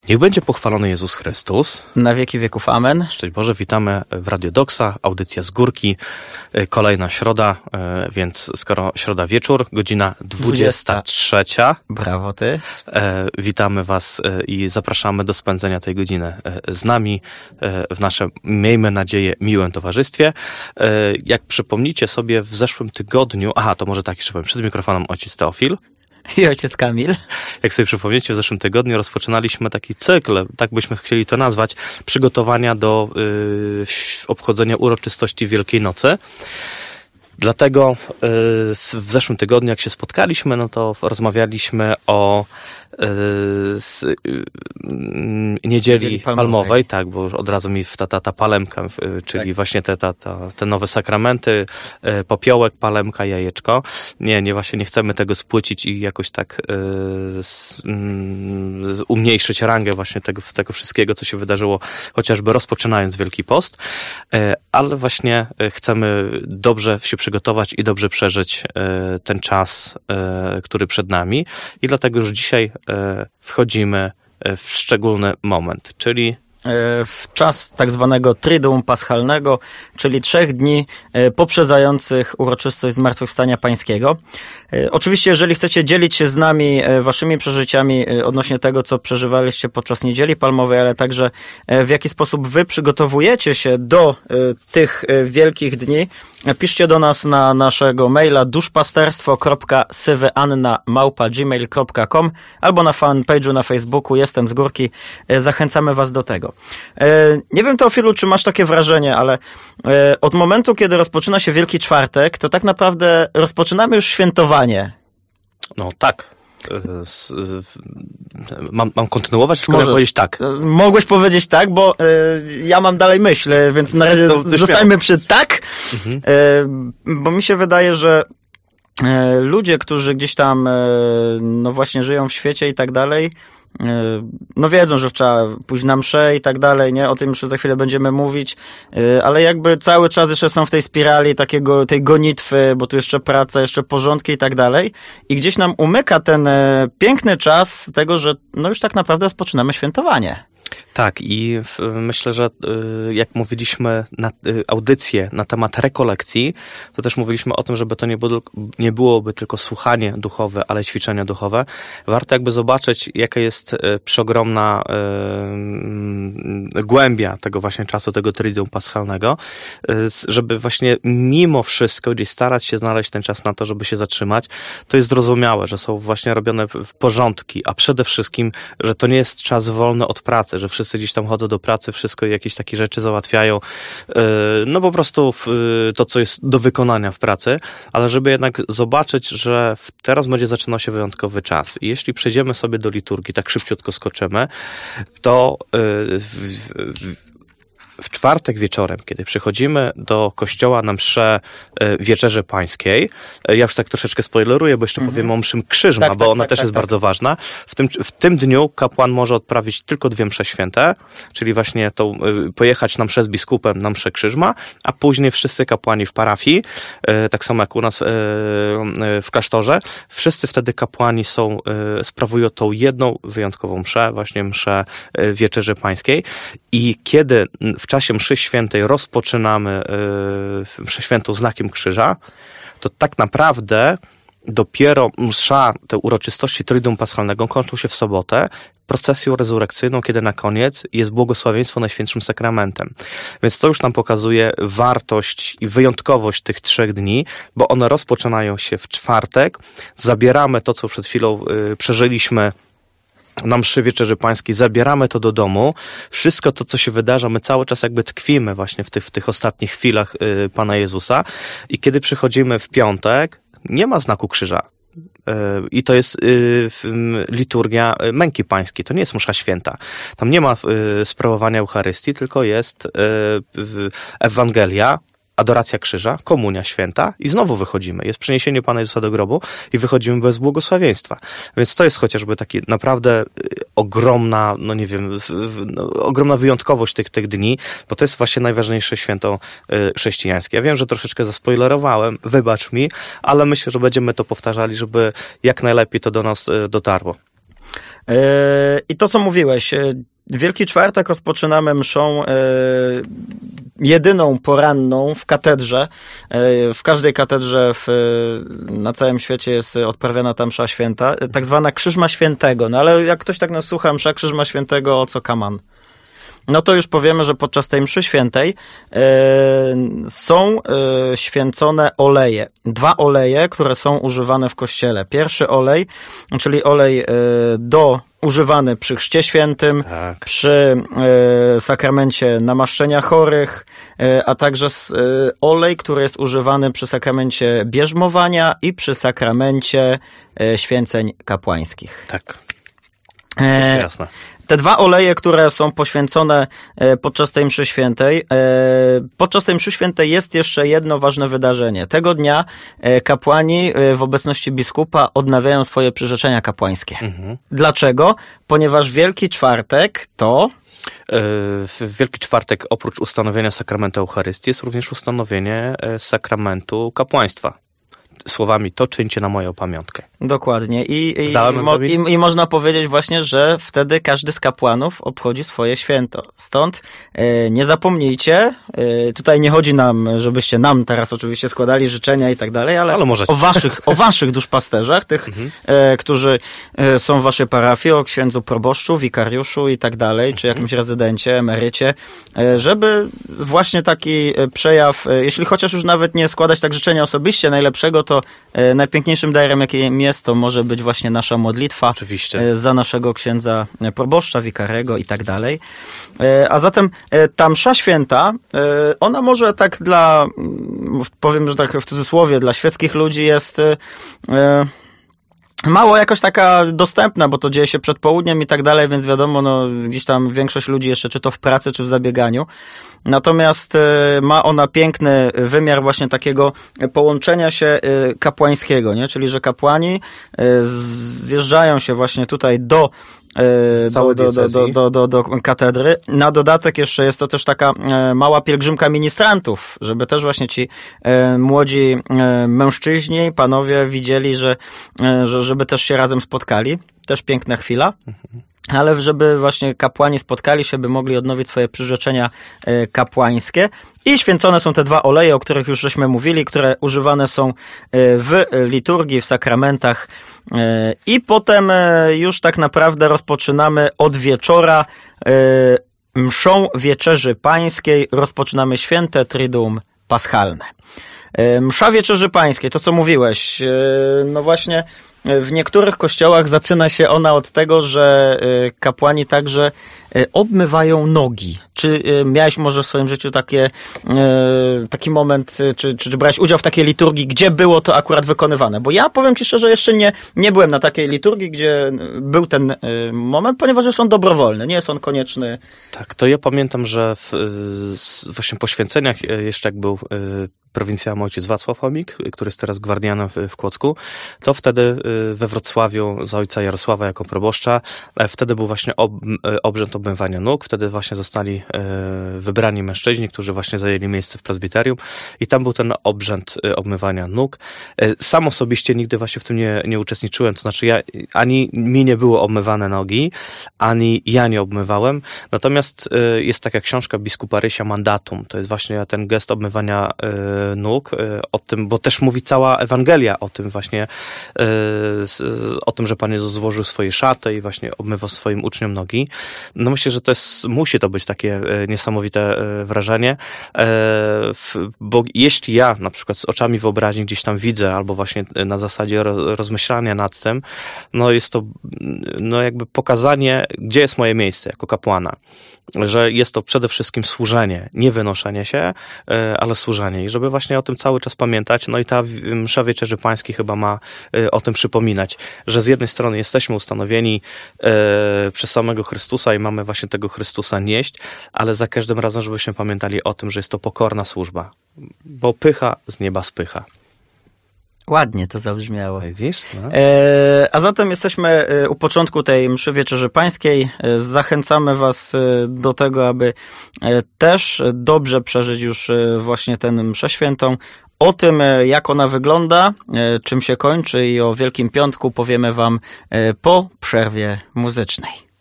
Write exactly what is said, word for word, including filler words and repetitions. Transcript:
Niech będzie pochwalony Jezus Chrystus. Na wieki wieków. Amen. Szczęść Boże, witamy w Radio Doksa, audycja z górki, kolejna środa, więc skoro środa wieczór, godzina dwudziesta trzecia. Brawo ty. Witamy Was i zapraszamy do spędzenia tej godziny z nami w naszym, miejmy nadzieję, miłym towarzystwie. Jak przypomnicie sobie w zeszłym tygodniu, aha, to może tak jeszcze powiem, przed mikrofonem ojciec Teofil. I ojciec Kamil. Jak sobie przypomniecie, w zeszłym tygodniu rozpoczynaliśmy taki cykl, tak byśmy chcieli to nazwać, przygotowania do yy, obchodzenia uroczystości Wielkiej Nocy. Dlatego yy, w zeszłym tygodniu, jak się spotkaliśmy, no to rozmawialiśmy o yy, z, yy, niedzieli, niedzieli palmowej. palmowej, tak, bo od razu mi ta, ta, ta palemka, yy, czyli tak. właśnie te, ta, ta, te nowe sakramenty, yy, popiołek, palemka, jajeczko. Nie, nie, właśnie nie chcemy tego spłycić i jakoś tak yy, z, yy, umniejszyć rangę właśnie tego, tego wszystkiego, co się wydarzyło, chociażby rozpoczynając Wielki Post, yy, ale właśnie yy, chcemy dobrze się przygotować i dobrze przeżyć y, ten czas, y, który przed nami. I dlatego już dzisiaj y, wchodzimy w szczególny moment, czyli w czas tak zwanego Triduum Paschalnego, czyli trzech dni poprzedzających uroczystość Zmartwychwstania Pańskiego. Oczywiście, jeżeli chcecie dzielić się z nami waszymi przeżyciami odnośnie tego, co przeżywaliście podczas Niedzieli Palmowej, ale także w jaki sposób wy przygotowujecie się do tych wielkich dni, piszcie do nas na naszego maila duszpasterstwo kropka sywyanna małpa gmail kropka com albo na fanpage'u na Facebooku Jestem z Górki. Zachęcamy was do tego. Nie wiem, Teofilu, czy masz takie wrażenie, ale od momentu, kiedy rozpoczyna się Wielki Czwartek, to tak naprawdę rozpoczynamy już świętowanie. No tak. Mam, mam kontynuować, czy mogę powiedzieć tak? Mogłeś powiedzieć tak, bo y, ja mam dalej myśl, więc na razie to, to zostańmy przy tak, mhm. y, bo mi się wydaje, że y, ludzie, którzy gdzieś tam y, no właśnie żyją w świecie i tak dalej, no wiedzą, że trzeba pójść na mszę i tak dalej, nie? O tym jeszcze za chwilę będziemy mówić, ale jakby cały czas jeszcze są w tej spirali takiego, tej gonitwy, bo tu jeszcze praca, jeszcze porządki i tak dalej i gdzieś nam umyka ten piękny czas tego, że no już tak naprawdę rozpoczynamy świętowanie. Tak, i myślę, że jak mówiliśmy na audycję na temat rekolekcji, to też mówiliśmy o tym, żeby to nie, było, nie byłoby tylko słuchanie duchowe, ale ćwiczenia duchowe. Warto jakby zobaczyć, jaka jest przeogromna yy, głębia tego właśnie czasu, tego Triduum Paschalnego, yy, żeby właśnie mimo wszystko gdzieś starać się znaleźć ten czas na to, żeby się zatrzymać. To jest zrozumiałe, że są właśnie robione w porządki, a przede wszystkim, że to nie jest czas wolny od pracy, że wszyscy gdzieś tam chodzą do pracy, wszystko i jakieś takie rzeczy załatwiają, no po prostu to, co jest do wykonania w pracy, ale żeby jednak zobaczyć, że teraz będzie zaczynał się wyjątkowy czas. I jeśli przejdziemy sobie do liturgii, tak szybciutko skoczymy, to w, w, w czwartek wieczorem, kiedy przychodzimy do kościoła na mszę Wieczerzy Pańskiej, ja już tak troszeczkę spoileruję, bo jeszcze mm-hmm. powiem o mszy Krzyżma, tak, bo tak, ona tak, też tak, jest tak. bardzo ważna. W tym, w tym dniu kapłan może odprawić tylko dwie msze święte, czyli właśnie to pojechać na mszę z biskupem na mszę Krzyżma, a później wszyscy kapłani w parafii, tak samo jak u nas w klasztorze, wszyscy wtedy kapłani są, sprawują tą jedną wyjątkową mszę, właśnie mszę Wieczerzy Pańskiej i kiedy w czasie mszy świętej rozpoczynamy yy, mszę świętą znakiem krzyża, to tak naprawdę dopiero msza, te uroczystości Triduum Paschalnego kończą się w sobotę procesją rezurekcyjną, kiedy na koniec jest błogosławieństwo Najświętszym Sakramentem. Więc to już nam pokazuje wartość i wyjątkowość tych trzech dni, bo one rozpoczynają się w czwartek. Zabieramy to, co przed chwilą yy, przeżyliśmy na mszy Wieczerzy Pańskiej, zabieramy to do domu. Wszystko to, co się wydarza, my cały czas jakby tkwimy właśnie w tych, w tych ostatnich chwilach y, Pana Jezusa. I kiedy przychodzimy w piątek, nie ma znaku krzyża. Y, I to jest y, liturgia męki pańskiej. To nie jest msza święta. Tam nie ma y, sprawowania Eucharystii, tylko jest y, Ewangelia, adoracja krzyża, komunia święta i znowu wychodzimy. Jest przeniesienie Pana Jezusa do grobu i wychodzimy bez błogosławieństwa. Więc to jest chociażby taki naprawdę ogromna, no nie wiem, no, ogromna wyjątkowość tych, tych dni, bo to jest właśnie najważniejsze święto chrześcijańskie. Ja wiem, że troszeczkę zaspoilerowałem, wybacz mi, ale myślę, że będziemy to powtarzali, żeby jak najlepiej to do nas dotarło. I to, co mówiłeś, Wielki Czwartek rozpoczynamy mszą e, jedyną poranną w katedrze. E, w każdej katedrze w, na całym świecie jest odprawiana ta msza święta, tak zwana Krzyżma Świętego. No ale jak ktoś tak nas słucha, msza Krzyżma Świętego, o co kaman? No to już powiemy, że podczas tej mszy świętej e, są e, święcone oleje. Dwa oleje, które są używane w kościele. Pierwszy olej, czyli olej e, do używany przy chrzcie świętym, tak. przy e, sakramencie namaszczenia chorych, e, a także e, olej, który jest używany przy sakramencie bierzmowania i przy sakramencie e, święceń kapłańskich. Tak. E, jasne. Te dwa oleje, które są poświęcone podczas tej mszy świętej, podczas tej mszy świętej jest jeszcze jedno ważne wydarzenie. Tego dnia kapłani w obecności biskupa odnawiają swoje przyrzeczenia kapłańskie. Mhm. Dlaczego? Ponieważ Wielki Czwartek to... W Wielki Czwartek oprócz ustanowienia sakramentu Eucharystii jest również ustanowienie sakramentu kapłaństwa. Słowami, to czyńcie na moją pamiątkę. Dokładnie. I, i, mo, i, i można powiedzieć właśnie, że wtedy każdy z kapłanów obchodzi swoje święto. Stąd e, nie zapomnijcie, e, tutaj nie chodzi nam, żebyście nam teraz oczywiście składali życzenia i tak dalej, ale, ale o waszych, o waszych duszpasterzach, tych, mhm. e, którzy e, są w waszej parafii, o księdzu proboszczu, wikariuszu i tak dalej, czy jakimś rezydencie, emerycie, e, żeby właśnie taki przejaw, e, jeśli chociaż już nawet nie składać tak życzenia osobiście najlepszego, to e, najpiękniejszym darem, jakim jest, to może być właśnie nasza modlitwa Oczywiście. E, za naszego księdza proboszcza, wikarego i tak dalej. E, a zatem e, ta msza święta, e, ona może tak dla, powiem, że tak w cudzysłowie, dla świeckich ludzi jest e, mało jakoś taka dostępna, bo to dzieje się przed południem i tak dalej, więc wiadomo, no gdzieś tam większość ludzi jeszcze czy to w pracy, czy w zabieganiu. Natomiast ma ona piękny wymiar właśnie takiego połączenia się kapłańskiego, nie? Czyli że kapłani zjeżdżają się właśnie tutaj do Do, do, do, do, do, do katedry. Na dodatek jeszcze jest to też taka mała pielgrzymka ministrantów, żeby też właśnie ci młodzi mężczyźni, panowie widzieli, że, że żeby też się razem spotkali. Też piękna chwila. Ale żeby właśnie kapłani spotkali się, by mogli odnowić swoje przyrzeczenia kapłańskie. I święcone są te dwa oleje, o których już żeśmy mówili, które używane są w liturgii, w sakramentach. I potem już tak naprawdę rozpoczynamy od wieczora mszą Wieczerzy Pańskiej. Rozpoczynamy święte Triduum Paschalne. Msza Wieczerzy Pańskiej, to co mówiłeś, no właśnie w niektórych kościołach zaczyna się ona od tego, że kapłani także obmywają nogi. Czy miałeś może w swoim życiu takie, taki moment, czy, czy brałeś udział w takiej liturgii, gdzie było to akurat wykonywane? Bo ja powiem ci szczerze, jeszcze nie, nie byłem na takiej liturgii, gdzie był ten moment, ponieważ jest on dobrowolny, nie jest on konieczny. Tak, to ja pamiętam, że w właśnie poświęceniach, jeszcze jak był prowincjalny ojciec Wacław Chomik, który jest teraz gwardianem w, w Kłodzku, to wtedy we Wrocławiu za ojca Jarosława jako proboszcza, wtedy był właśnie ob, obrzęd obmywania nóg, wtedy właśnie zostali wybrani mężczyźni, którzy właśnie zajęli miejsce w prezbiterium i tam był ten obrzęd obmywania nóg. Sam osobiście nigdy właśnie w tym nie, nie uczestniczyłem, to znaczy ja, ani mi nie było obmywane nogi, ani ja nie obmywałem, natomiast jest taka książka biskupa Rysia Mandatum, to jest właśnie ten gest obmywania nóg, o tym, bo też mówi cała Ewangelia o tym właśnie, o tym, że Pan Jezus złożył swoje szaty i właśnie obmywał swoim uczniom nogi. No myślę, że to jest, musi to być takie niesamowite wrażenie, bo jeśli ja na przykład z oczami wyobraźni gdzieś tam widzę, albo właśnie na zasadzie rozmyślania nad tym, no jest to no jakby pokazanie, gdzie jest moje miejsce jako kapłana. Że jest to przede wszystkim służenie, nie wynoszenie się, ale służenie. I żeby właśnie o tym cały czas pamiętać, no i ta msza Wieczerzy Pańskiej chyba ma o tym przypominać, że z jednej strony jesteśmy ustanowieni przez samego Chrystusa i mamy właśnie tego Chrystusa nieść, ale za każdym razem, żebyśmy pamiętali o tym, że jest to pokorna służba, bo pycha z nieba spycha. Ładnie to zabrzmiało. Widzisz? No. E, a zatem jesteśmy u początku tej mszy Wieczerzy Pańskiej. Zachęcamy was do tego, aby też dobrze przeżyć już właśnie tę mszę świętą. O tym, jak ona wygląda, czym się kończy i o Wielkim Piątku powiemy wam po przerwie muzycznej.